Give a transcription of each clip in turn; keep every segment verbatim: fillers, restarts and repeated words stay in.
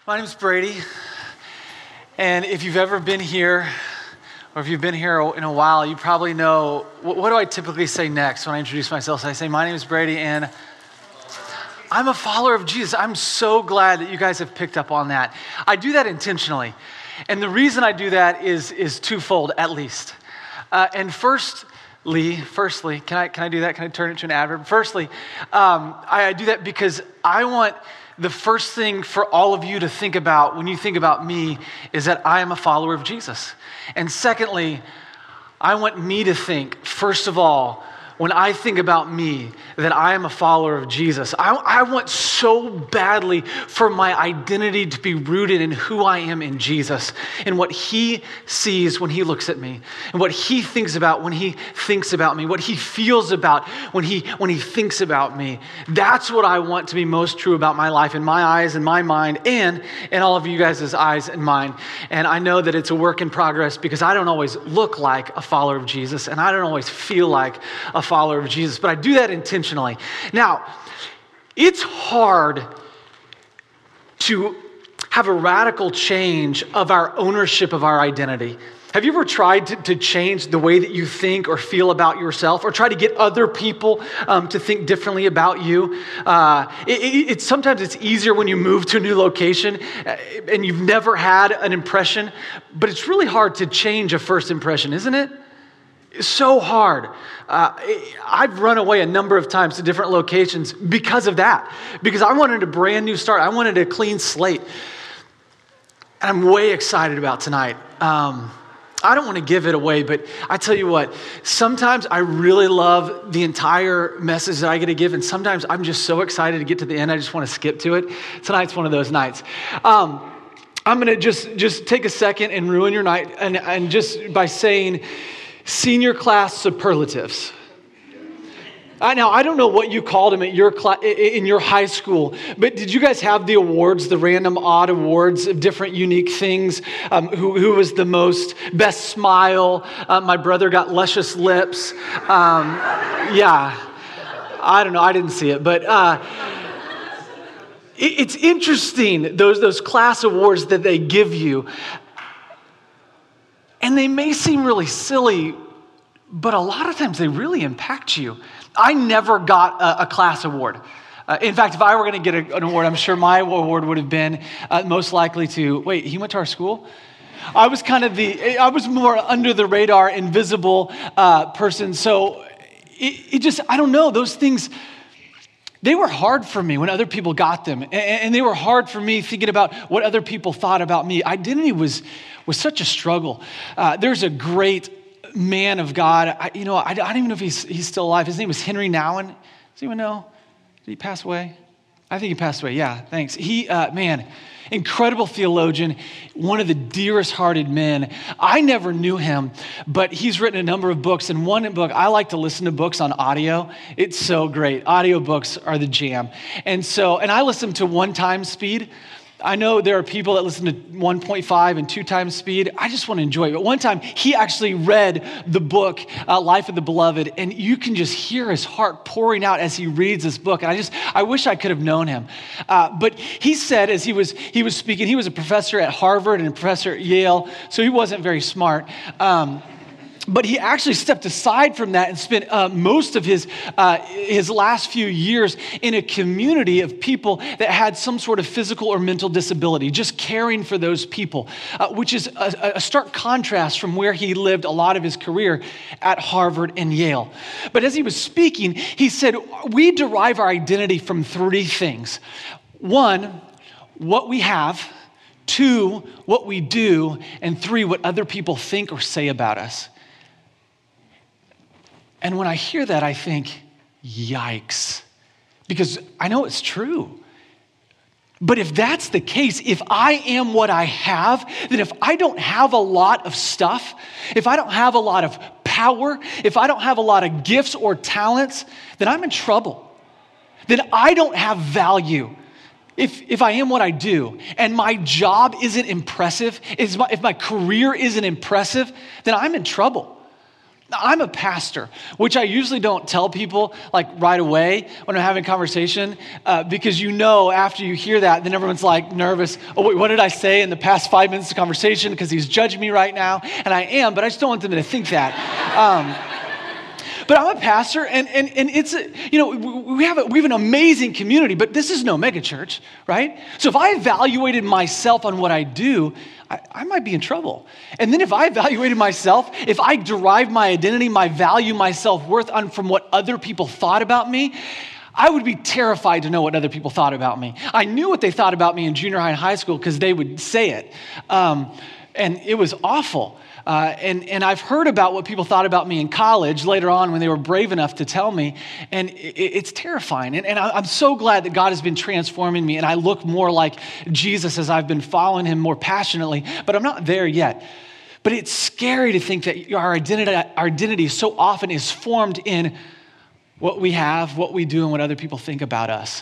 My name's Brady, and if you've ever been here, or if you've been here in a while, you probably know, what, what do I typically say next when I introduce myself? So I say, my name is Brady, and I'm a follower of Jesus. I'm so glad that you guys have picked up on that. I do that intentionally, and the reason I do that is, is twofold, at least. Uh, and firstly, firstly, can I can I do that? Can I turn it to an adverb? Firstly, um, I, I do that because I want the first thing for all of you to think about when you think about me is that I am a follower of Jesus. And secondly, I want me to think, first of all, when I think about me, that I am a follower of Jesus. I, I want so badly for my identity to be rooted in who I am in Jesus, and what he sees when he looks at me, and what he thinks about when he thinks about me, what he feels about when he when he thinks about me. That's what I want to be most true about my life, in my eyes, in my mind, and in all of you guys' eyes and mine. And I know that it's a work in progress because I don't always look like a follower of Jesus, and I don't always feel like a follower of Jesus, but I do that intentionally. Now, it's hard to have a radical change of our ownership of our identity. Have you ever tried to, to change the way that you think or feel about yourself, or try to get other people um, to think differently about you? Uh, it, it, it's sometimes it's easier when you move to a new location and you've never had an impression, but it's really hard to change a first impression, isn't it? It's so hard. Uh, I've run away a number of times to different locations because of that. Because I wanted a brand new start. I wanted a clean slate. And I'm way excited about tonight. Um, I don't want to give it away, but I tell you what, sometimes I really love the entire message that I get to give, and sometimes I'm just so excited to get to the end, I just want to skip to it. Tonight's one of those nights. Um, I'm going to just, just take a second and ruin your night, and, and just by saying senior class superlatives. Uh, now, I don't know what you called them at your cl- in your high school, but did you guys have the awards, the random odd awards of different unique things? Um, who, who was the most, best smile? Uh, my brother got luscious lips. Um, yeah, I don't know, I didn't see it, but uh, it, it's interesting, those, those class awards that they give you. And they may seem really silly, but a lot of times they really impact you. I never got a, a class award. Uh, in fact, if I were going to get a, an award, I'm sure my award would have been uh, most likely to, wait, he went to our school? I was kind of the, I was more under the radar, invisible uh, person. So it, it just, I don't know, those things, they were hard for me when other people got them. And, and they were hard for me thinking about what other people thought about me. Identity was, was such a struggle. Uh, there's a great man of God. I, you know, I, I don't even know if he's, he's still alive. His name was Henry Nouwen. Does anyone know? Did he pass away? I think he passed away. Yeah, thanks. He, uh, man, incredible theologian, one of the dearest hearted men. I never knew him, but he's written a number of books. And one book, I like to listen to books on audio. It's so great. Audiobooks are the jam. And so, and I listen to one time speed. I know there are people that listen to one point five and two times speed. I just want to enjoy it. But one time, he actually read the book, uh, Life of the Beloved, and you can just hear his heart pouring out as he reads this book. And I just, I wish I could have known him. Uh, but he said, as he was he was speaking, he was a professor at Harvard and a professor at Yale, so he wasn't very smart. Um, But he actually stepped aside from that and spent uh, most of his uh, his last few years in a community of people that had some sort of physical or mental disability, just caring for those people, uh, which is a, a stark contrast from where he lived a lot of his career at Harvard and Yale. But as he was speaking, he said, we derive our identity from three things. One, what we have. Two, what we do. And three, what other people think or say about us. And when I hear that, I think, yikes, because I know it's true. But if that's the case, if I am what I have, then if I don't have a lot of stuff, if I don't have a lot of power, if I don't have a lot of gifts or talents, then I'm in trouble. Then I don't have value. If if I am what I do, and my job isn't impressive, if my, if my career isn't impressive, then I'm in trouble. Now, I'm a pastor, which I usually don't tell people like right away when I'm having a conversation, uh, because you know after you hear that, then everyone's like nervous. Oh, wait, what did I say in the past five minutes of conversation? Because he's judging me right now, and I am, but I just don't want them to think that. Um, But I'm a pastor, and and and it's a, you know we have a, we have an amazing community, but this is no mega church, right? So if I evaluated myself on what I do, I, I might be in trouble. And then if I evaluated myself, if I derived my identity, my value, my self-worth on from what other people thought about me, I would be terrified to know what other people thought about me. I knew what they thought about me in junior high and high school because they would say it, um, and it was awful. Uh, and, and I've heard about what people thought about me in college later on when they were brave enough to tell me, and it, it's terrifying. And, and I'm so glad that God has been transforming me, and I look more like Jesus as I've been following him more passionately, but I'm not there yet. But it's scary to think that our identity, our identity so often is formed in what we have, what we do, and what other people think about us.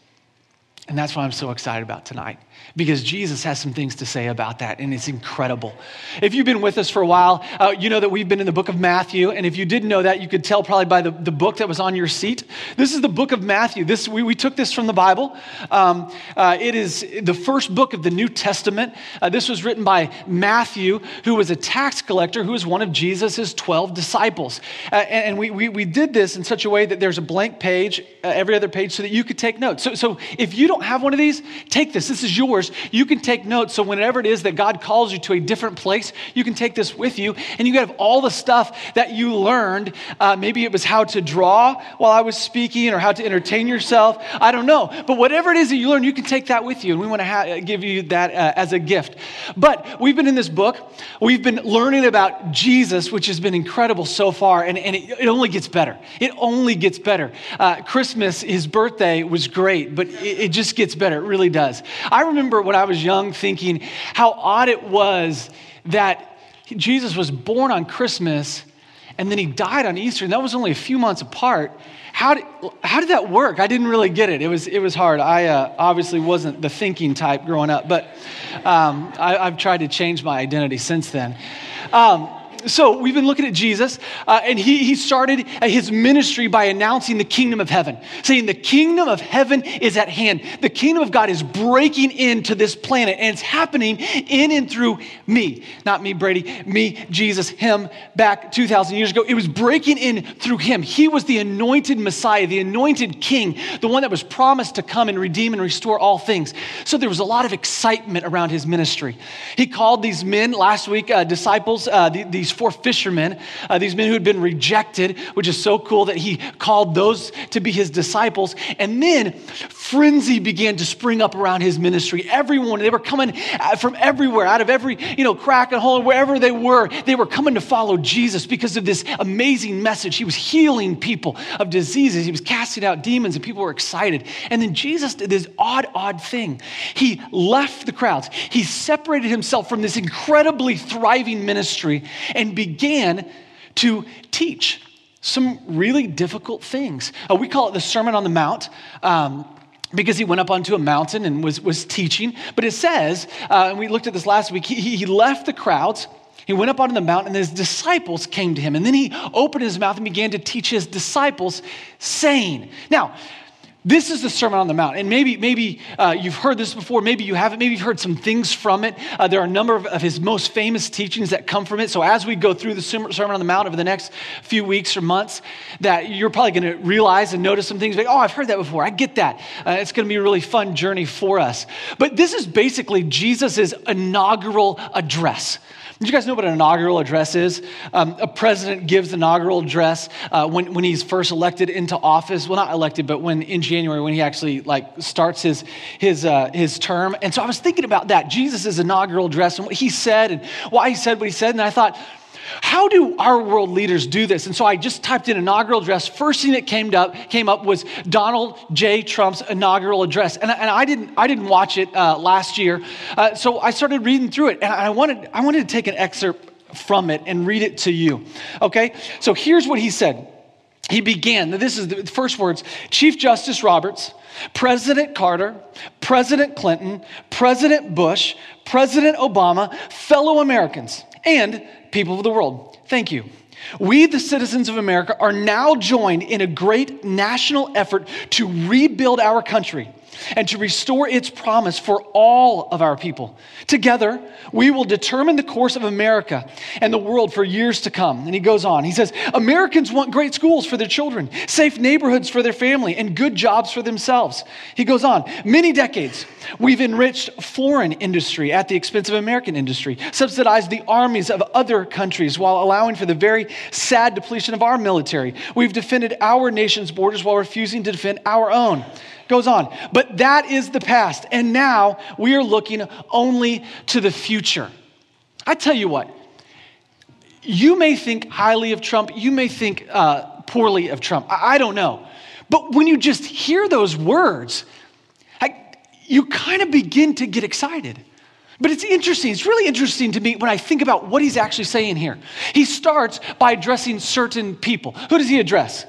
And that's what I'm so excited about tonight, because Jesus has some things to say about that, and it's incredible. If you've been with us for a while, uh, you know that we've been in the book of Matthew, and if you didn't know that, you could tell probably by the, the book that was on your seat. This is the book of Matthew. This we, we took this from the Bible. Um, uh, it is the first book of the New Testament. Uh, this was written by Matthew, who was a tax collector, who was one of Jesus' twelve disciples. Uh, and and we, we, we did this in such a way that there's a blank page, uh, every other page, so that you could take notes. So, so if you don't have one of these, take this. This is yours. You can take notes. So whenever it is that God calls you to a different place, you can take this with you, and you have all the stuff that you learned. Uh, maybe it was how to draw while I was speaking, or how to entertain yourself. I don't know. But whatever it is that you learn, you can take that with you, and we want to ha- give you that uh, as a gift. But we've been in this book. We've been learning about Jesus, which has been incredible so far, and, and it, it only gets better. It only gets better. Uh, Christmas, his birthday, was great, but it, it just gets better. It really does. I remember when I was young thinking how odd it was that Jesus was born on Christmas and then he died on Easter, and that was only a few months apart. How did how did that work? I didn't really get it. It was it was hard. I uh, obviously wasn't the thinking type growing up, but um, I, I've tried to change my identity since then. Um, So we've been looking at Jesus, uh, and he, he started his ministry by announcing the kingdom of heaven, saying the kingdom of heaven is at hand. The kingdom of God is breaking into this planet, and it's happening in and through me. Not me, Brady, me, Jesus, him, back two thousand years ago. It was breaking in through him. He was the anointed Messiah, the anointed king, the one that was promised to come and redeem and restore all things. So there was a lot of excitement around his ministry. He called these men last week, uh, disciples, uh, the, these four fishermen, uh, these men who had been rejected, which is so cool that he called those to be his disciples. And then frenzy began to spring up around his ministry. Everyone, they were coming from everywhere, out of every, you know, crack and hole, wherever they were, they were coming to follow Jesus because of this amazing message. He was healing people of diseases. He was casting out demons, and people were excited. And then Jesus did this odd, odd thing. He left the crowds. He separated himself from this incredibly thriving ministry and began to teach some really difficult things. Uh, we call it the Sermon on the Mount, um, because he went up onto a mountain and was, was teaching. But it says, uh, and we looked at this last week, he, he left the crowds, he went up onto the mountain, and his disciples came to him. And then he opened his mouth and began to teach his disciples, saying, now, this is the Sermon on the Mount, and maybe maybe uh, you've heard this before, maybe you haven't, maybe you've heard some things from it. Uh, there are a number of, of his most famous teachings that come from it. So as we go through the Sermon on the Mount over the next few weeks or months, that you're probably going to realize and notice some things like, oh, I've heard that before. I get that. Uh, it's going to be a really fun journey for us. But this is basically Jesus's inaugural address. Did you guys know what an inaugural address is? Um, a president gives an inaugural address uh, when, when he's first elected into office. Well, not elected, but when in January, when he actually like starts his his uh, his term. And so I was thinking about that, Jesus' inaugural address and what he said and why he said what he said. And I thought, how do our world leaders do this? And so I just typed in inaugural address. First thing that came up came up was Donald J. Trump's inaugural address, and, and I didn't I didn't watch it uh, last year. Uh, so I started reading through it, and I wanted I wanted to take an excerpt from it and read it to you. Okay, so here's what he said. He began. This is the first words: Chief Justice Roberts, President Carter, President Clinton, President Bush, President Obama, fellow Americans, and people of the world, thank you. We, the citizens of America, are now joined in a great national effort to rebuild our country and to restore its promise for all of our people. Together, we will determine the course of America and the world for years to come. And he goes on. He says, Americans want great schools for their children, safe neighborhoods for their family, and good jobs for themselves. He goes on. Many decades, we've enriched foreign industry at the expense of American industry, subsidized the armies of other countries while allowing for the very sad depletion of our military. We've defended our nation's borders while refusing to defend our own. Goes on. But that is the past. And now we are looking only to the future. I tell you what, you may think highly of Trump. You may think uh, poorly of Trump. I, I don't know. But when you just hear those words, I, you kind of begin to get excited. But it's interesting. It's really interesting to me when I think about what he's actually saying here. He starts by addressing certain people. Who does he address?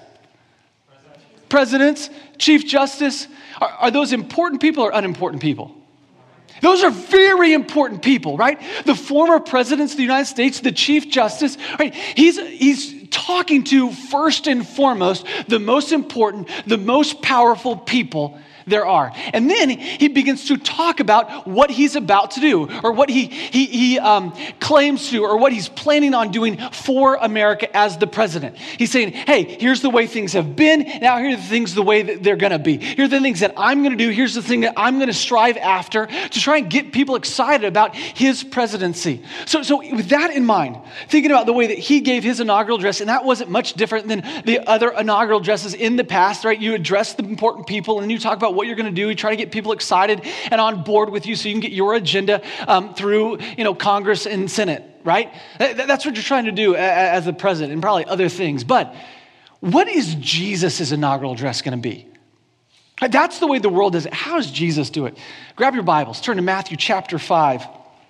Presidents, Chief Justice. Are, are those important people or unimportant people? Those are very important people, right? The former presidents of the United States, the Chief Justice, right? He's, he's talking to, first and foremost, the most important, the most powerful people there are. And then he begins to talk about what he's about to do, or what he he, he um, claims to, or what he's planning on doing for America as the president. He's saying, hey, here's the way things have been. Now here are the things the way that they're going to be. Here are the things that I'm going to do. Here's the thing that I'm going to strive after to try and get people excited about his presidency. So, so with that in mind, thinking about the way that he gave his inaugural address, and that wasn't much different than the other inaugural addresses in the past, right? You address the important people, and you talk about what you're going to do. You try to get people excited and on board with you so you can get your agenda um, through, you know, Congress and Senate, right? That, that's what you're trying to do as the president, and probably other things. But what is Jesus' inaugural address going to be? That's the way the world does it. How does Jesus do it? Grab your Bibles. Turn to Matthew chapter five.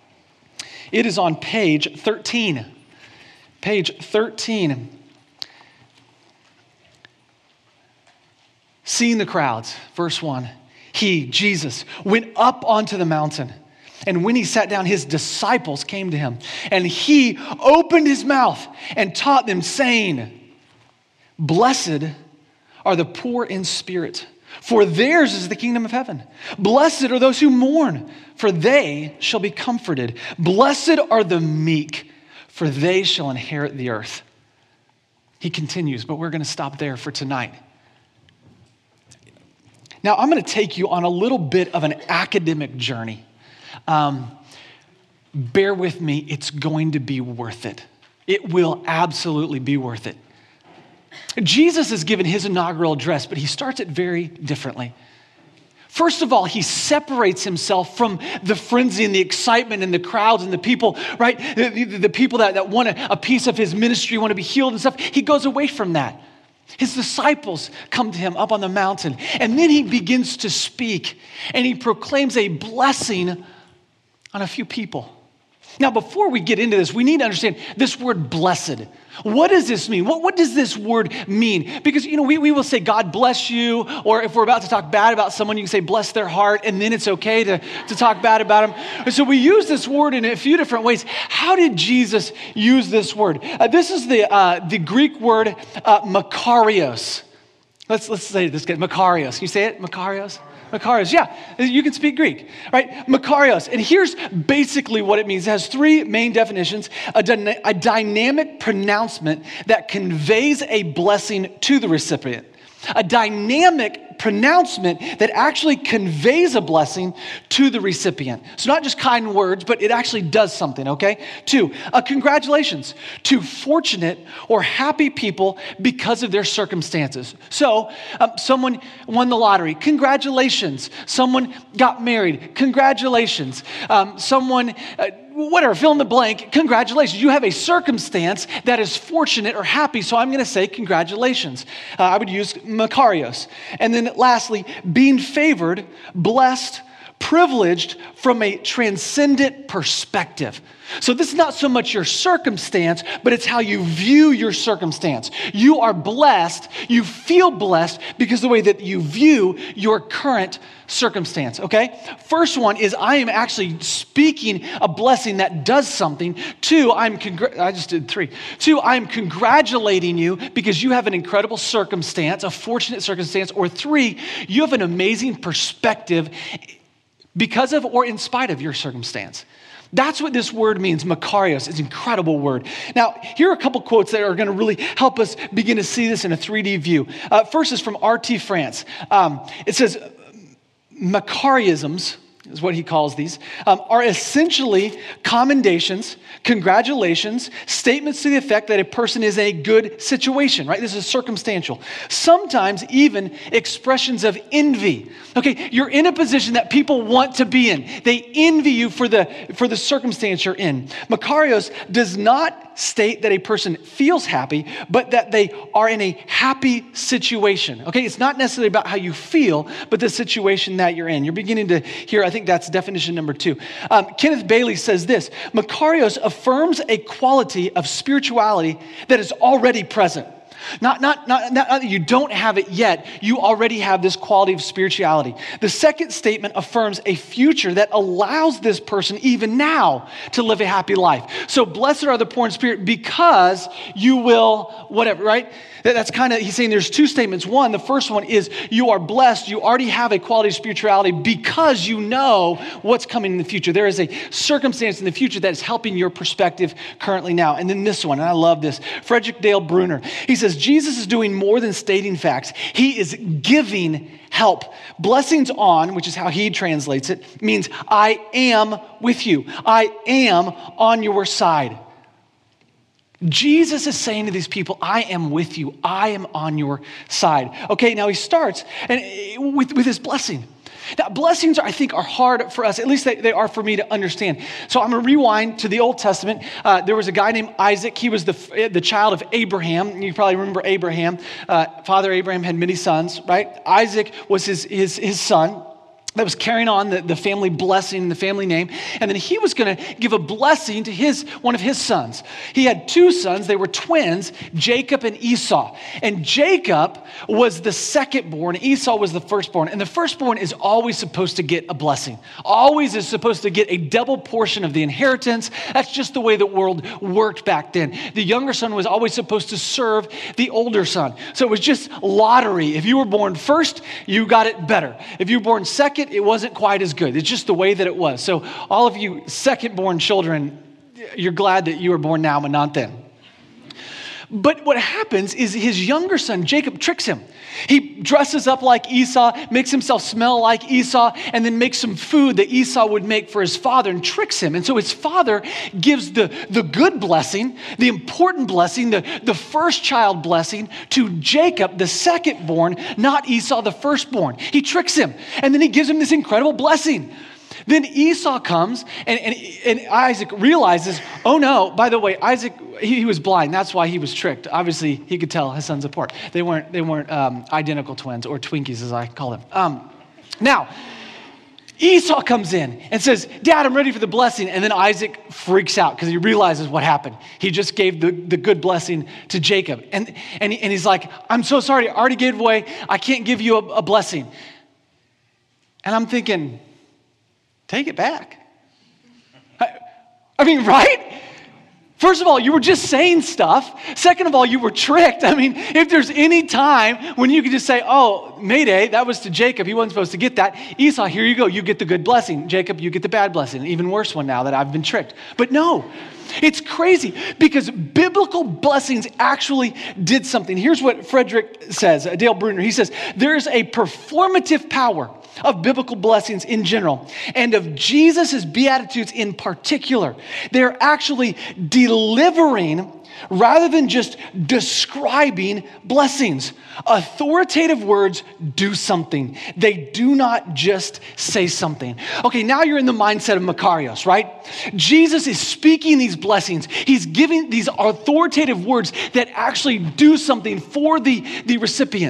It is on page thirteen. Page thirteen. Seeing the crowds, verse one. He, Jesus, went up onto the mountain. And when he sat down, his disciples came to him. And he opened his mouth and taught them, saying, Blessed are the poor in spirit, for theirs is the kingdom of heaven. Blessed are those who mourn, for they shall be comforted. Blessed are the meek, for they shall inherit the earth. He continues, but we're going to stop there for tonight. Now, I'm going to take you on a little bit of an academic journey. Um, bear with me, it's going to be worth it. It will absolutely be worth it. Jesus is given his inaugural address, but he starts it very differently. First of all, he separates himself from the frenzy and the excitement and the crowds and the people, right? The, the, the people that, that want a, a piece of his ministry, want to be healed and stuff. He goes away from that. His disciples come to him up on the mountain, and then he begins to speak, and he proclaims a blessing on a few people. Now, before we get into this, we need to understand this word blessed. What does this mean? What, what does this word mean? Because, you know, we, we will say, God bless you, or if we're about to talk bad about someone, you can say, bless their heart, and then it's okay to, to talk bad about them. And so we use this word in a few different ways. How did Jesus use this word? Uh, this is the uh, the Greek word uh, makarios. Let's, let's say this again, makarios. Can you say it, makarios? Makarios, yeah, you can speak Greek, right? Makarios, and here's basically what it means. It has three main definitions. A, dyna- a dynamic pronouncement that conveys a blessing to the recipient. A dynamic pronouncement that actually conveys a blessing to the recipient. So not just kind words, but it actually does something, okay? Two, a congratulations to fortunate or happy people because of their circumstances. So um, someone won the lottery, congratulations. Someone got married, congratulations. Um, someone... Uh, Whatever, fill in the blank, congratulations. You have a circumstance that is fortunate or happy, so I'm going to say congratulations. Uh, I would use makarios. And then lastly, being favored, blessed, privileged from a transcendent perspective. So this is not so much your circumstance, but it's how you view your circumstance. You are blessed, you feel blessed because of the way that you view your current circumstance, okay? First one is I am actually speaking a blessing that does something. Two, I'm, congr- I just did three. Two, I'm congratulating you because you have an incredible circumstance, a fortunate circumstance. Or three, you have an amazing perspective because of or in spite of your circumstance. That's what this word means, Makarios. It's an incredible word. Now, here are a couple quotes that are going to really help us begin to see this in a three D view. Uh, first is from R T France. Um, it says, Makariisms, is what he calls these, um, are essentially commendations, congratulations, statements to the effect that a person is in a good situation, right? This is circumstantial. Sometimes even expressions of envy. Okay, you're in a position that people want to be in. They envy you for the, for the circumstance you're in. Makarios does not state that a person feels happy, but that they are in a happy situation. Okay, it's not necessarily about how you feel, but the situation that you're in. You're beginning to hear, I think that's definition number two. Um, Kenneth Bailey says this, Makarios affirms a quality of spirituality that is already present. Not, not, not, not that you don't have it yet, you already have this quality of spirituality. The second statement affirms a future that allows this person even now to live a happy life. So blessed are the poor in spirit because you will, whatever, right? That's kind of, he's saying there's two statements. One, the first one is you are blessed. You already have a quality of spirituality because you know what's coming in the future. There is a circumstance in the future that is helping your perspective currently now. And then this one, and I love this, Frederick Dale Bruner. He says, Jesus is doing more than stating facts. He is giving help. Blessings on, which is how he translates it, means I am with you. I am on your side. Jesus is saying to these people, I am with you. I am on your side. Okay, now he starts and with, with his blessing. Now, blessings, I think, are hard for us. At least they, they are for me to understand. So I'm going to rewind to the Old Testament. Uh, there was a guy named Isaac. He was the, the child of Abraham. You probably remember Abraham. Uh, Father Abraham had many sons, right? Isaac was his, his, his son that was carrying on the, the family blessing, the family name. And then he was going to give a blessing to his one of his sons. He had two sons. They were twins, Jacob and Esau. And Jacob was the second born. Esau was the firstborn. And the firstborn is always supposed to get a blessing. Always is supposed to get a double portion of the inheritance. That's just the way the world worked back then. The younger son was always supposed to serve the older son. So it was just lottery. If you were born first, you got it better. If you were born second, it wasn't quite as good. It's just the way that it was. So all of you second-born children, you're glad that you were born now and not then. But what happens is his younger son, Jacob, tricks him. He dresses up like Esau, makes himself smell like Esau, and then makes some food that Esau would make for his father and tricks him. And so his father gives the, the good blessing, the important blessing, the, the first child blessing to Jacob, the second born, not Esau, the firstborn. He tricks him, and then he gives him this incredible blessing. Then Esau comes, and, and, and Isaac realizes, oh no, by the way, Isaac, he, he was blind. That's why he was tricked. Obviously, he could tell his sons apart. They weren't, they weren't um, identical twins, or Twinkies as I call them. Um, now, Esau comes in and says, Dad, I'm ready for the blessing. And then Isaac freaks out because he realizes what happened. He just gave the, the good blessing to Jacob. And, and, and he's like, I'm so sorry, I already gave away. I can't give you a, a blessing. And I'm thinking, take it back. I, I mean, right? First of all, you were just saying stuff. Second of all, you were tricked. I mean, if there's any time when you could just say, oh, Mayday, that was to Jacob. He wasn't supposed to get that. Esau, here you go. You get the good blessing. Jacob, you get the bad blessing. An even worse one now that I've been tricked. But no, it's crazy because biblical blessings actually did something. Here's what Frederick says, Dale Bruner. He says, there's a performative power of biblical blessings in general, and of Jesus' Beatitudes in particular. They're actually delivering rather than just describing blessings. Authoritative words do something. They do not just say something. Okay, now you're in the mindset of Makarios, right? Jesus is speaking these blessings. He's giving these authoritative words that actually do something for the, the recipients.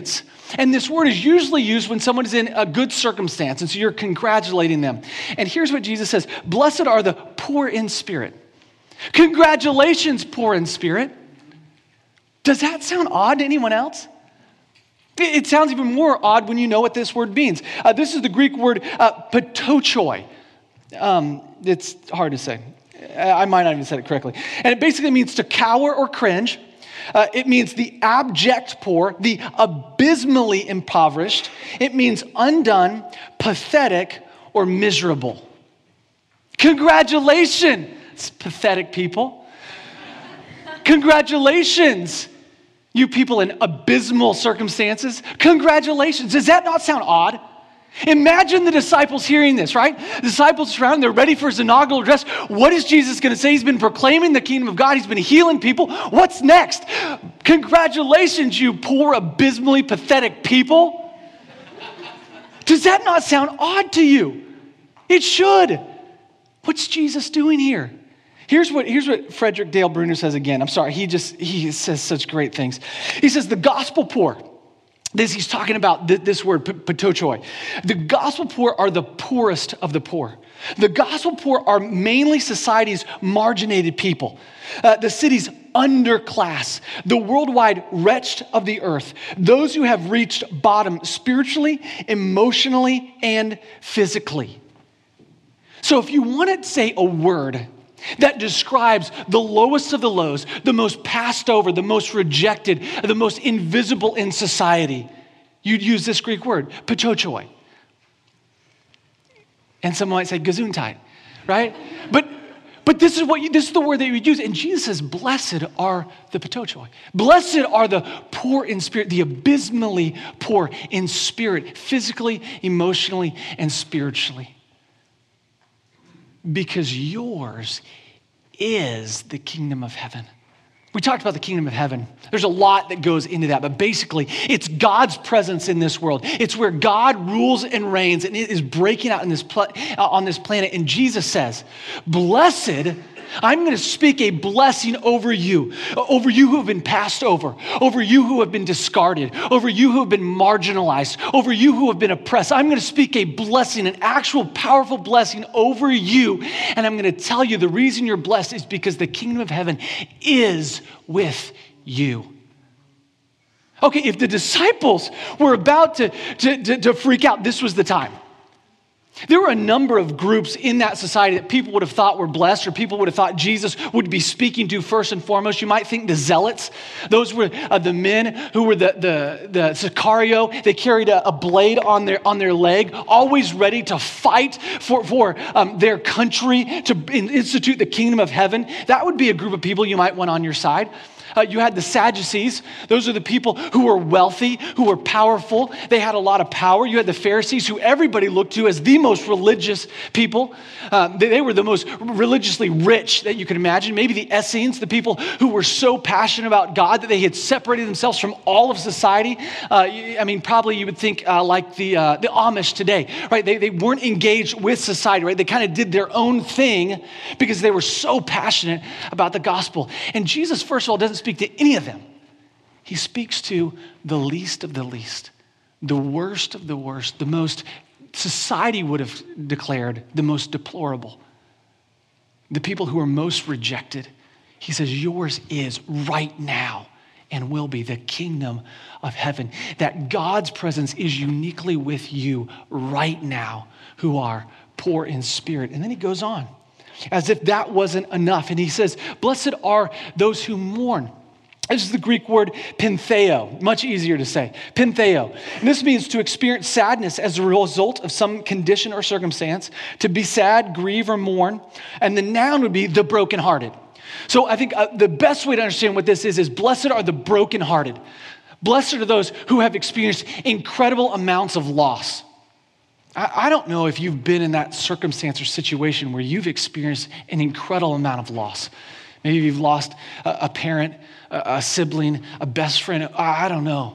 And this word is usually used when someone is in a good circumstance, and so you're congratulating them. And here's what Jesus says: blessed are the poor in spirit. Congratulations, poor in spirit. Does that sound odd to anyone else? It sounds even more odd when you know what this word means. Uh, this is the Greek word uh, patochoi. Um, it's hard to say. I might not even said it correctly. And it basically means to cower or cringe. Uh, it means the abject poor, the abysmally impoverished. It means undone, pathetic, or miserable. Congratulations, pathetic people. Congratulations, you people in abysmal circumstances. Congratulations. Does that not sound odd? Imagine the disciples hearing this, right? The disciples around, they're ready for his inaugural address. What is Jesus going to say? He's been proclaiming the kingdom of God. He's been healing people. What's next? Congratulations, you poor, abysmally pathetic people. Does that not sound odd to you? It should. What's Jesus doing here? Here's what, here's what Frederick Dale Bruner says again. I'm sorry, he just, he says such great things. He says, the gospel poor, this he's talking about th- this word, patochoi. The gospel poor are the poorest of the poor. The gospel poor are mainly society's marginated people, uh, the city's underclass, the worldwide wretched of the earth, those who have reached bottom spiritually, emotionally, and physically. So if you want to say a word that describes the lowest of the lows, the most passed over, the most rejected, the most invisible in society, you'd use this Greek word, patochoi. And someone might say gesundheit, right? But but this is what you, this is the word that you would use. And Jesus says, blessed are the patochoi. Blessed are the poor in spirit, the abysmally poor in spirit, physically, emotionally, and spiritually. Because yours is the kingdom of heaven. We talked about the kingdom of heaven. There's a lot that goes into that, but basically, it's God's presence in this world. It's where God rules and reigns, and it is breaking out in this pl- on this planet. And Jesus says, blessed, I'm going to speak a blessing over you, over you who have been passed over, over you who have been discarded, over you who have been marginalized, over you who have been oppressed. I'm going to speak a blessing, an actual powerful blessing over you. And I'm going to tell you the reason you're blessed is because the kingdom of heaven is with you. Okay, if the disciples were about to, to, to, to freak out, this was the time. There were a number of groups in that society that people would have thought were blessed, or people would have thought Jesus would be speaking to first and foremost. You might think the zealots. Those were uh, the men who were the the, the Sicario. They carried a, a blade on their on their leg, always ready to fight for, for um, their country, to institute the kingdom of heaven. That would be a group of people you might want on your side. Uh, you had the Sadducees. Those are the people who were wealthy, who were powerful. They had a lot of power. You had the Pharisees, who everybody looked to as the most religious people. Uh, they, they were the most religiously rich that you could imagine. Maybe the Essenes, the people who were so passionate about God that they had separated themselves from all of society. Uh, I mean, probably you would think uh, like the uh, the Amish today, right? They, they weren't engaged with society, right? They kind of did their own thing because they were so passionate about the gospel. And Jesus, first of all, doesn't speak to any of them. He speaks to the least of the least, the worst of the worst, the most society would have declared the most deplorable, the people who are most rejected. He says, yours is right now and will be the kingdom of heaven. That God's presence is uniquely with you right now, who are poor in spirit. And then he goes on, as if that wasn't enough. And he says, blessed are those who mourn. This is the Greek word pentheo, much easier to say, pentheo. And this means to experience sadness as a result of some condition or circumstance, to be sad, grieve, or mourn. And the noun would be the brokenhearted. So I think uh, the best way to understand what this is, is blessed are the brokenhearted. Blessed are those who have experienced incredible amounts of loss. I don't know if you've been in that circumstance or situation where you've experienced an incredible amount of loss. Maybe you've lost a parent, a sibling, a best friend. I don't know.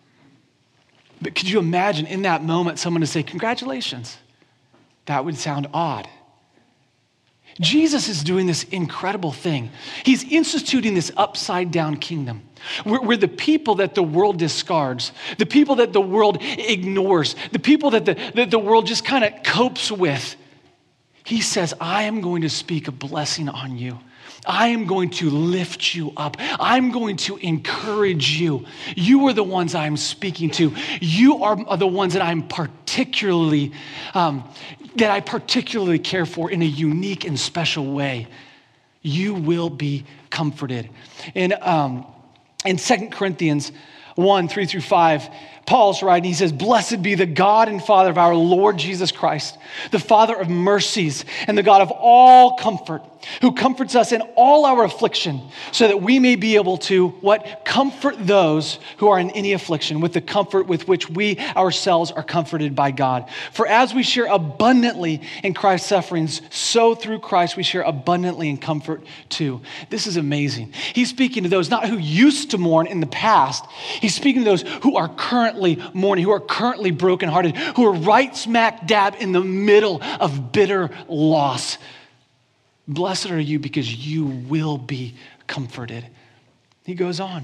But could you imagine in that moment someone to say, congratulations? That would sound odd. Jesus is doing this incredible thing. He's instituting this upside down kingdom where, where the people that the world discards, the people that the world ignores, the people that the, that the world just kind of copes with, he says, I am going to speak a blessing on you. I am going to lift you up. I'm going to encourage you. You are the ones I'm speaking to. You are the ones that I'm particularly, um, that I particularly care for in a unique and special way. You will be comforted. In, um, in Second Corinthians one, three through five, Paul's writing, he says, blessed be the God and Father of our Lord Jesus Christ, the Father of mercies and the God of all comfort, who comforts us in all our affliction, so that we may be able to, what? Comfort those who are in any affliction with the comfort with which we ourselves are comforted by God. For as we share abundantly in Christ's sufferings, so through Christ we share abundantly in comfort too. This is amazing. He's speaking to those not who used to mourn in the past. He's speaking to those who are currently mourning, who are currently brokenhearted, who are right smack dab in the middle of bitter loss. Blessed are you because you will be comforted. He goes on.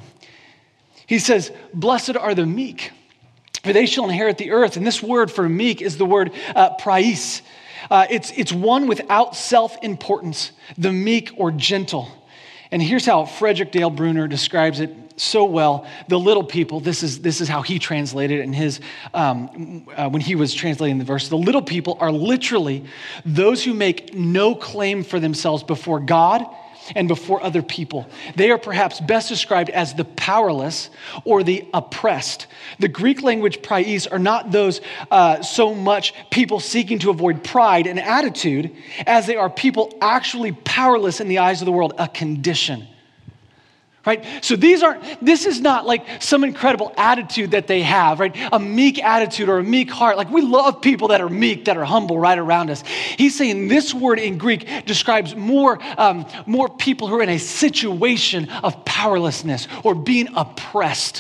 He says, blessed are the meek, for they shall inherit the earth. And this word for meek is the word uh, praise. Uh, it's, it's one without self-importance, the meek or gentle. And here's how Frederick Dale Bruner describes it so well. The little people, this is, this is how he translated it in his, um, uh, when he was translating the verse. The little people are literally those who make no claim for themselves before God and before other people. They are perhaps best described as the powerless or the oppressed. The Greek language praise are not those uh, so much people seeking to avoid pride and attitude as they are people actually powerless in the eyes of the world, a condition. Right? So these aren't, this is not like some incredible attitude that they have, right? A meek attitude or a meek heart. Like we love people that are meek, that are humble right around us. He's saying this word in Greek describes more, um, more people who are in a situation of powerlessness or being oppressed.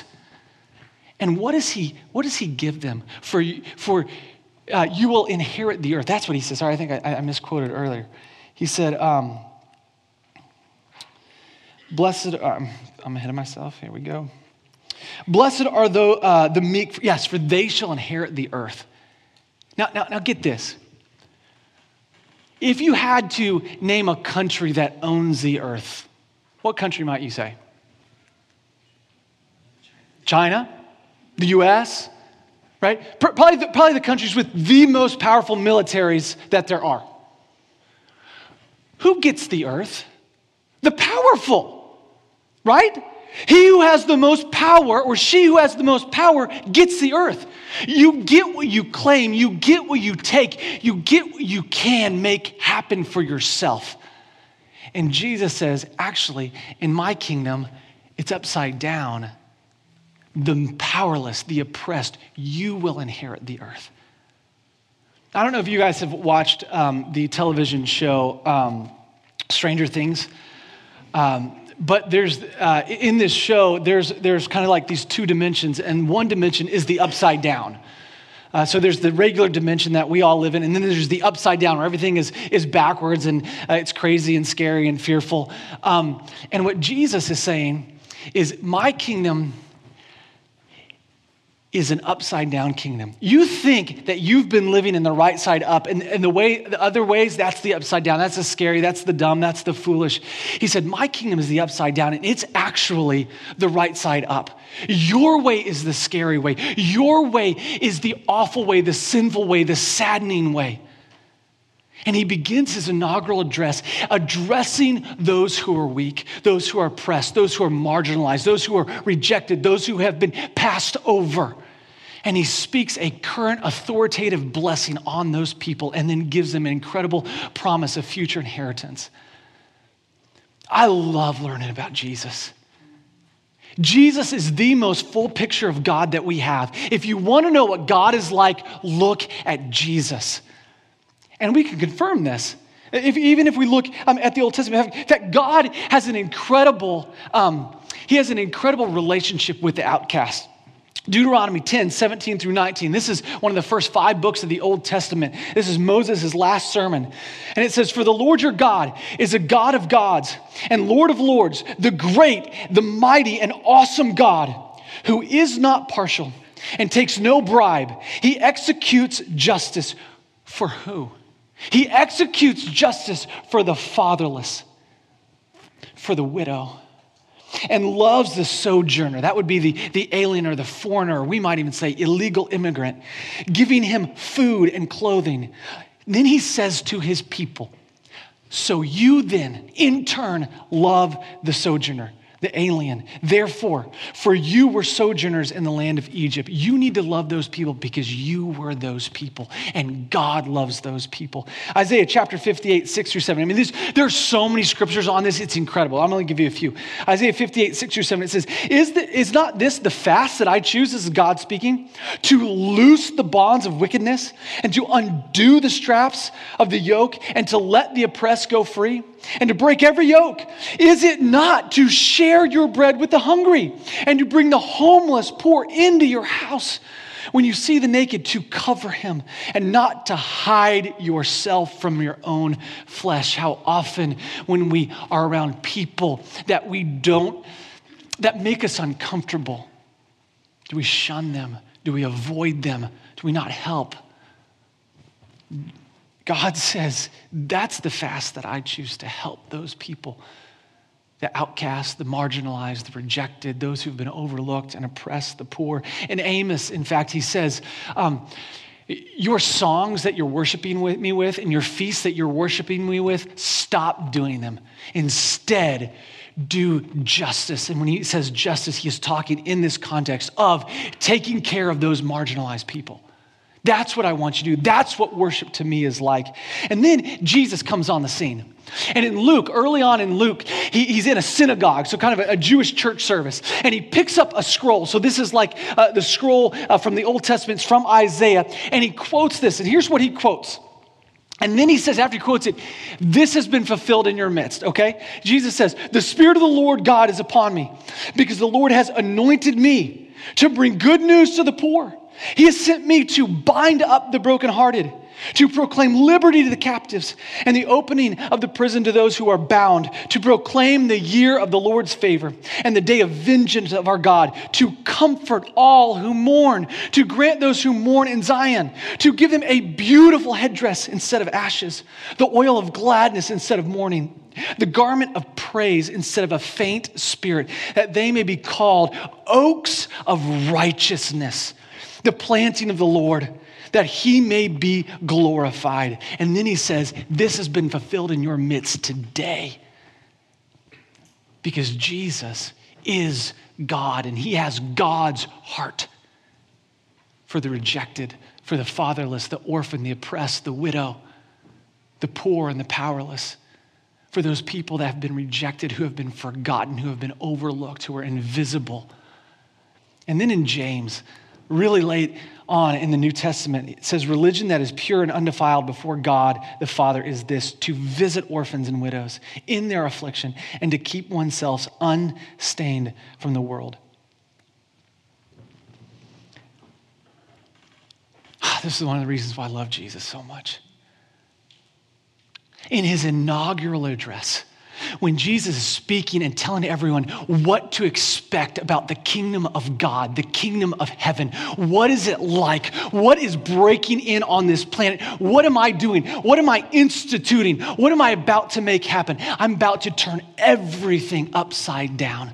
And what does he, what does he give them? For, for uh, you will inherit the earth. That's what he says. Sorry, I think I, I misquoted earlier. He said, um, Blessed, um, I'm ahead of myself. Here we go. Blessed are the, uh, the meek, yes, for they shall inherit the earth. Now, now, now get this. If you had to name a country that owns the earth, what country might you say? China? The U S? Right? Probably the, probably the countries with the most powerful militaries that there are. Who gets the earth? The powerful. Right? He who has the most power, or she who has the most power, gets the earth. You get what you claim, you get what you take, you get what you can make happen for yourself. And Jesus says, actually, in my kingdom, it's upside down. The powerless, the oppressed, you will inherit the earth. I don't know if you guys have watched um, the television show um, Stranger Things. Um, But there's uh, in this show, there's there's kind of like these two dimensions, and one dimension is the upside down. Uh, so there's the regular dimension that we all live in, and then there's the upside down where everything is is backwards and uh, it's crazy and scary and fearful. Um, and what Jesus is saying is, my kingdom is an upside down kingdom. You think that you've been living in the right side up, and, and the way, the other ways, that's the upside down. That's the scary, that's the dumb, that's the foolish. He said, my kingdom is the upside down, and it's actually the right side up. Your way is the scary way. Your way is the awful way, the sinful way, the saddening way. And he begins his inaugural address addressing those who are weak, those who are oppressed, those who are marginalized, those who are rejected, those who have been passed over. And he speaks a current authoritative blessing on those people and then gives them an incredible promise of future inheritance. I love learning about Jesus. Jesus is the most full picture of God that we have. If you want to know what God is like, look at Jesus. And we can confirm this. If, even if we look um, at the Old Testament, in fact, God has an incredible, um, he has an incredible relationship with the outcast. Deuteronomy ten, seventeen through nineteen. This is one of the first five books of the Old Testament. This is Moses' last sermon. And it says, "For the Lord your God is a God of gods and Lord of lords, the great, the mighty, and awesome God, who is not partial and takes no bribe. He executes justice for who? He executes justice for the fatherless, for the widow, and loves the sojourner." That would be the, the alien or the foreigner, or we might even say illegal immigrant, giving him food and clothing. Then he says to his people, "So you then, in turn, love the sojourner, the alien. Therefore, for you were sojourners in the land of Egypt." You need to love those people because you were those people, and God loves those people. Isaiah chapter fifty-eight, six through seven. I mean, this, there are so many scriptures on this, it's incredible. I'm going to give you a few. Isaiah fifty-eight, six through seven, it says, is, the, is not this the fast that I choose," this is God speaking, "to loose the bonds of wickedness and to undo the straps of the yoke and to let the oppressed go free and to break every yoke? Is it not to share your bread with the hungry and to bring the homeless poor into your house? When you see the naked, to cover him and not to hide yourself from your own flesh." How often when we are around people that we don't, that make us uncomfortable, do we shun them? Do we avoid them? Do we not help? God says, that's the fast that I choose to help those people, the outcast, the marginalized, the rejected, those who've been overlooked and oppressed, the poor. In Amos, in fact, he says, um, your songs that you're worshiping with me with and your feasts that you're worshiping me with, stop doing them. Instead, do justice. And when he says justice, he is talking in this context of taking care of those marginalized people. That's what I want you to do. That's what worship to me is like. And then Jesus comes on the scene. And in Luke, early on in Luke, he, he's in a synagogue, so kind of a, a Jewish church service. And he picks up a scroll. So this is like uh, the scroll uh, from the Old Testament. It's from Isaiah. And he quotes this. And here's what he quotes. And then he says, after he quotes it, "This has been fulfilled in your midst," okay? Jesus says, "The Spirit of the Lord God is upon me, because the Lord has anointed me to bring good news to the poor. He has sent me to bind up the brokenhearted, to proclaim liberty to the captives and the opening of the prison to those who are bound, to proclaim the year of the Lord's favor and the day of vengeance of our God, to comfort all who mourn, to grant those who mourn in Zion, to give them a beautiful headdress instead of ashes, the oil of gladness instead of mourning, the garment of praise instead of a faint spirit, that they may be called oaks of righteousness, the planting of the Lord, that he may be glorified." And then he says, "This has been fulfilled in your midst today." Because Jesus is God, and he has God's heart for the rejected, for the fatherless, the orphan, the oppressed, the widow, the poor and the powerless, for those people that have been rejected, who have been forgotten, who have been overlooked, who are invisible. And then in James, really late on in the New Testament, it says, "Religion that is pure and undefiled before God the Father is this, to visit orphans and widows in their affliction and to keep oneself unstained from the world." This is one of the reasons why I love Jesus so much. In his inaugural address, when Jesus is speaking and telling everyone what to expect about the kingdom of God, the kingdom of heaven, what is it like? What is breaking in on this planet? What am I doing? What am I instituting? What am I about to make happen? I'm about to turn everything upside down.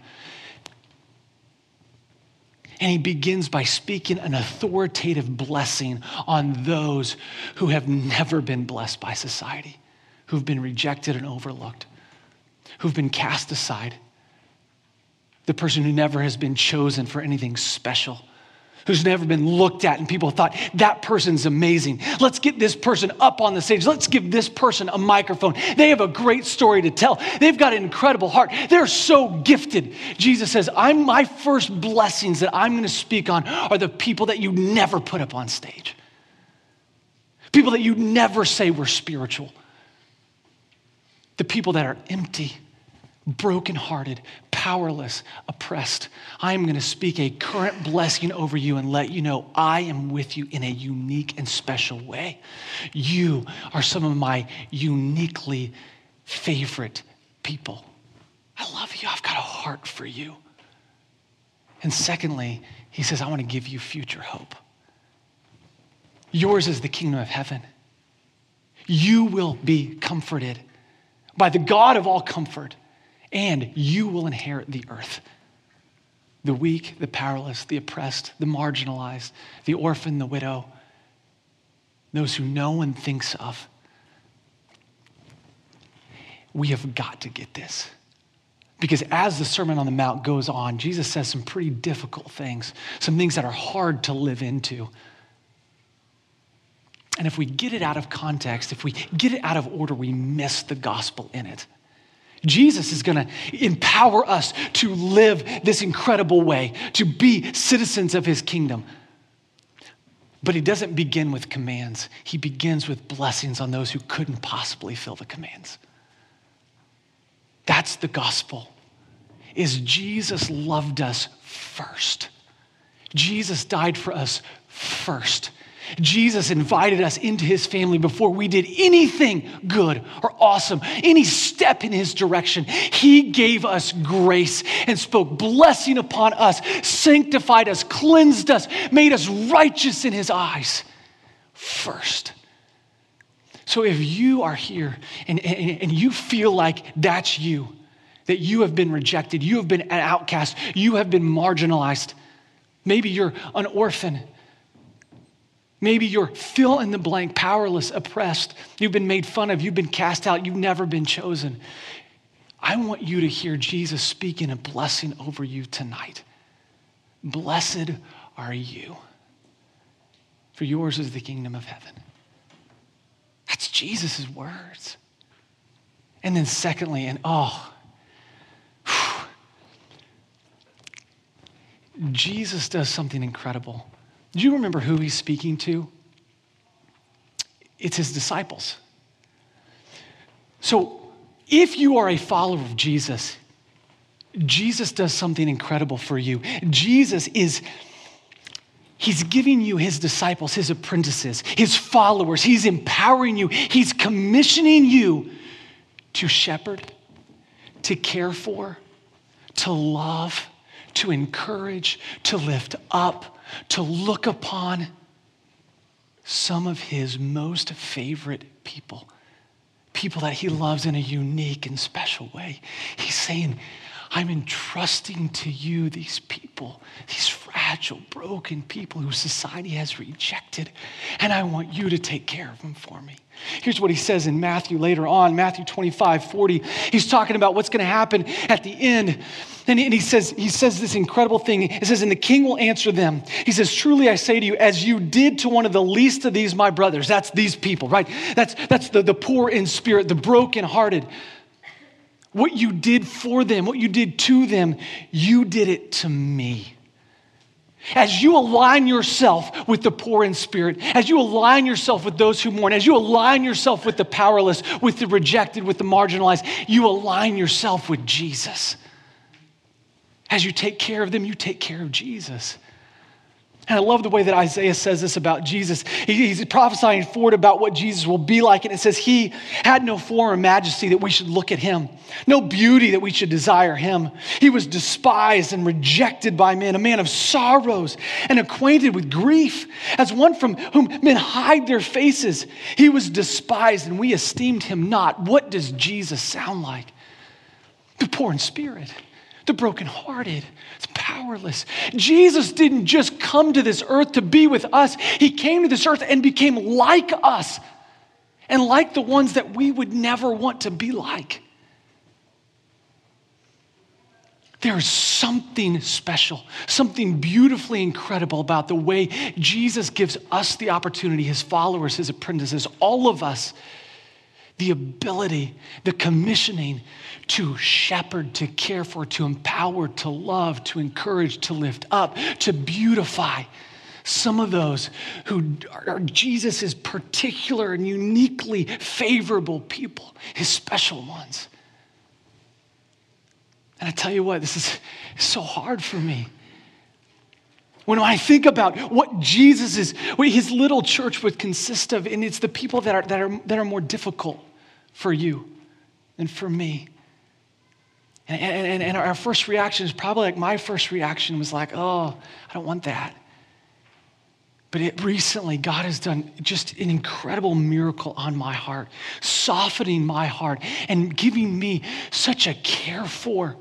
And he begins by speaking an authoritative blessing on those who have never been blessed by society, who've been rejected and overlooked, who've been cast aside, the person who never has been chosen for anything special, who's never been looked at and people thought, that person's amazing. Let's get this person up on the stage. Let's give this person a microphone. They have a great story to tell. They've got an incredible heart. They're so gifted. Jesus says, I'm my first blessings that I'm going to speak on are the people that you never put up on stage. People that you never say were spiritual. The people that are empty, brokenhearted, powerless, oppressed. I am going to speak a current blessing over you and let you know I am with you in a unique and special way. You are some of my uniquely favorite people. I love you. I've got a heart for you. And secondly, he says, I want to give you future hope. Yours is the kingdom of heaven. You will be comforted by the God of all comfort, and you will inherit the earth. The weak, the powerless, the oppressed, the marginalized, the orphan, the widow, those who no one thinks of. We have got to get this. Because as the Sermon on the Mount goes on, Jesus says some pretty difficult things, some things that are hard to live into. And if we get it out of context, if we get it out of order, we miss the gospel in it. Jesus is going to empower us to live this incredible way, to be citizens of his kingdom. But he doesn't begin with commands. He begins with blessings on those who couldn't possibly fill the commands. That's the gospel, is Jesus loved us first. Jesus died for us first. Jesus invited us into his family before we did anything good or awesome, any step in his direction. He gave us grace and spoke blessing upon us, sanctified us, cleansed us, made us righteous in his eyes first. So if you are here and, and, and you feel like that's you, that you have been rejected, you have been an outcast, you have been marginalized, maybe you're an orphan, maybe you're fill in the blank, powerless, oppressed, you've been made fun of, you've been cast out, you've never been chosen. I want you to hear Jesus speaking a blessing over you tonight. Blessed are you, for yours is the kingdom of heaven. That's Jesus' words. And then secondly, and oh, whew, Jesus does something incredible. Do you remember who he's speaking to? It's his disciples. So if you are a follower of Jesus, Jesus does something incredible for you. Jesus is He's giving you his disciples, his apprentices, his followers. He's empowering you. He's commissioning you to shepherd, to care for, to love, to encourage, to lift up, to look upon some of his most favorite people, people that he loves in a unique and special way. He's saying, I'm entrusting to you these people, these fragile, broken people who society has rejected, and I want you to take care of them for me. Here's what he says in Matthew later on, Matthew twenty-five, forty. He's talking about what's going to happen at the end. And he says, he says this incredible thing. It says, and the king will answer them. He says, truly I say to you, as you did to one of the least of these my brothers, that's these people, right? That's, that's the, the poor in spirit, the brokenhearted. What you did for them, what you did to them, you did it to me. As you align yourself with the poor in spirit, as you align yourself with those who mourn, as you align yourself with the powerless, with the rejected, with the marginalized, you align yourself with Jesus. As you take care of them, you take care of Jesus. And I love the way that Isaiah says this about Jesus. He's prophesying forward about what Jesus will be like. And it says he had no form or majesty that we should look at him, no beauty that we should desire him. He was despised and rejected by men, a man of sorrows and acquainted with grief, as one from whom men hide their faces. He was despised and we esteemed him not. What does Jesus sound like? The poor in spirit, the brokenhearted, it's powerless. Jesus didn't just come to this earth to be with us. He came to this earth and became like us and like the ones that we would never want to be like. There's something special, something beautifully incredible about the way Jesus gives us the opportunity, his followers, his apprentices, all of us, the ability, the commissioning to shepherd, to care for, to empower, to love, to encourage, to lift up, to beautify some of those who are Jesus' particular and uniquely favorable people, his special ones. And I tell you what, this is so hard for me. When I think about what Jesus is, what his little church would consist of, and it's the people that are, that are, that are more difficult for you than for me. And, and, and our first reaction is probably like my first reaction was like, oh, I don't want that. But it recently, God has done just an incredible miracle on my heart, softening my heart and giving me such a care for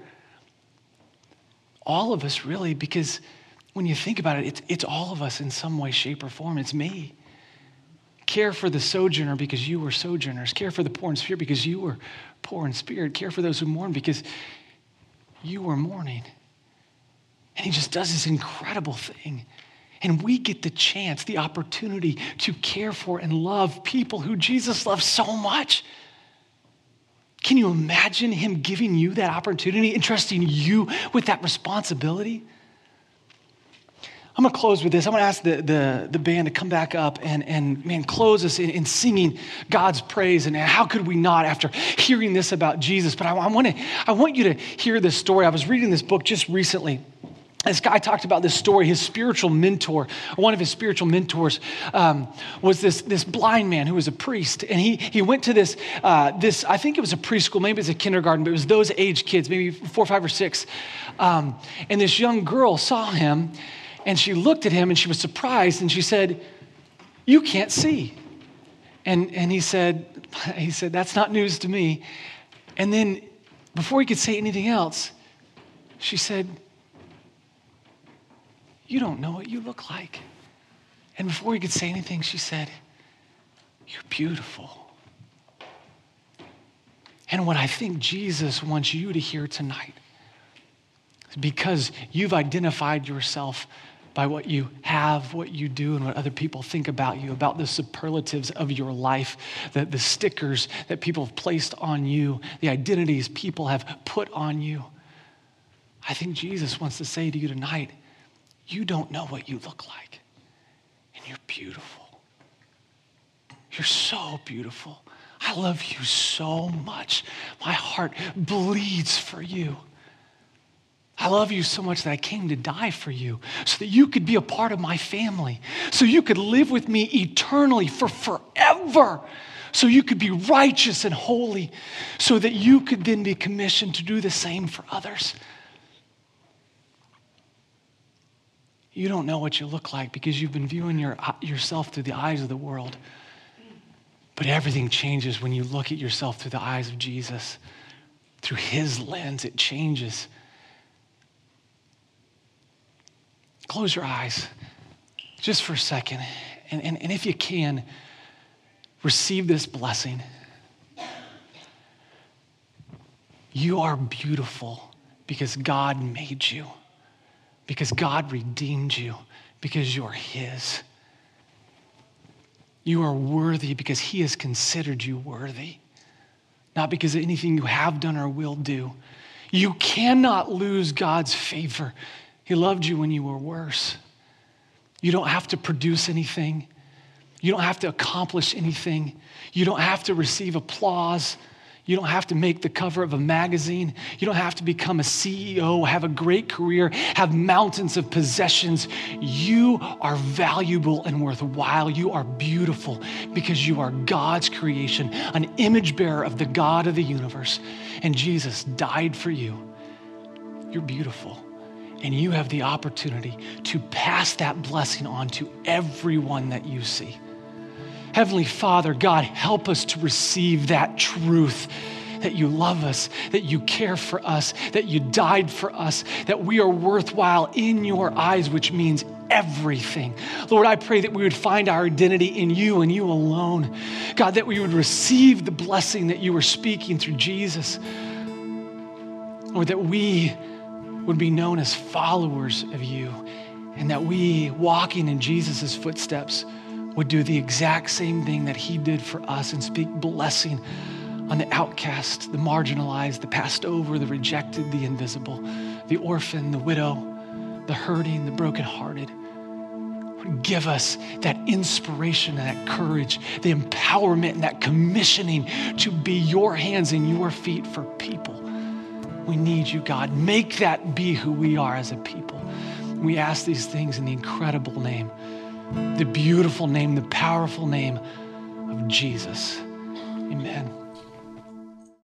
all of us, really, because when you think about it, it's, it's all of us in some way, shape, or form. It's me. Care for the sojourner because you were sojourners. Care for the poor in spirit because you were poor in spirit. Care for those who mourn because you were mourning. And he just does this incredible thing. And we get the chance, the opportunity to care for and love people who Jesus loves so much. Can you imagine him giving you that opportunity, entrusting you with that responsibility? I'm going to close with this. I'm going to ask the, the, the band to come back up and, and man, close us in, in singing God's praise. And how could we not after hearing this about Jesus? But I, I, want to, I want you to hear this story. I was reading this book just recently. This guy talked about this story. His spiritual mentor, one of his spiritual mentors, um, was this, this blind man who was a priest. And he he went to this, uh, this I think it was a preschool, maybe it was a kindergarten, but it was those age kids, maybe four, five, or six. Um, and this young girl saw him, and she looked at him, and she was surprised, and she said, "You can't see." And and he said, he said, "That's not news to me." And then before he could say anything else, she said, "You don't know what you look like." And before he could say anything, she said, "You're beautiful." And what I think Jesus wants you to hear tonight is because you've identified yourself by what you have, what you do, and what other people think about you, about the superlatives of your life, the, the stickers that people have placed on you, the identities people have put on you. I think Jesus wants to say to you tonight, you don't know what you look like, and you're beautiful. You're so beautiful. I love you so much. My heart bleeds for you. I love you so much that I came to die for you so that you could be a part of my family, so you could live with me eternally for forever, so you could be righteous and holy, so that you could then be commissioned to do the same for others. You don't know what you look like because you've been viewing your, yourself through the eyes of the world. But everything changes when you look at yourself through the eyes of Jesus. Through his lens, it changes. Close your eyes just for a second. And, and, and if you can, receive this blessing. You are beautiful because God made you. Because God redeemed you, because you're his. You are worthy because he has considered you worthy, not because of anything you have done or will do. You cannot lose God's favor. He loved you when you were worse. You don't have to produce anything. You don't have to accomplish anything. You don't have to receive applause. You don't have to make the cover of a magazine. You don't have to become a C E O, have a great career, have mountains of possessions. You are valuable and worthwhile. You are beautiful because you are God's creation, an image bearer of the God of the universe. And Jesus died for you. You're beautiful. And you have the opportunity to pass that blessing on to everyone that you see. Heavenly Father, God, help us to receive that truth that you love us, that you care for us, that you died for us, that we are worthwhile in your eyes, which means everything. Lord, I pray that we would find our identity in you and you alone. God, that we would receive the blessing that you were speaking through Jesus. Lord, that we would be known as followers of you, and that we, walking in Jesus' footsteps, would do the exact same thing that he did for us and speak blessing on the outcast, the marginalized, the passed over, the rejected, the invisible, the orphan, the widow, the hurting, the brokenhearted. Give us that inspiration and that courage, the empowerment and that commissioning to be your hands and your feet for people. We need you, God. Make that be who we are as a people. We ask these things in the incredible name, the beautiful name, the powerful name of Jesus. Amen.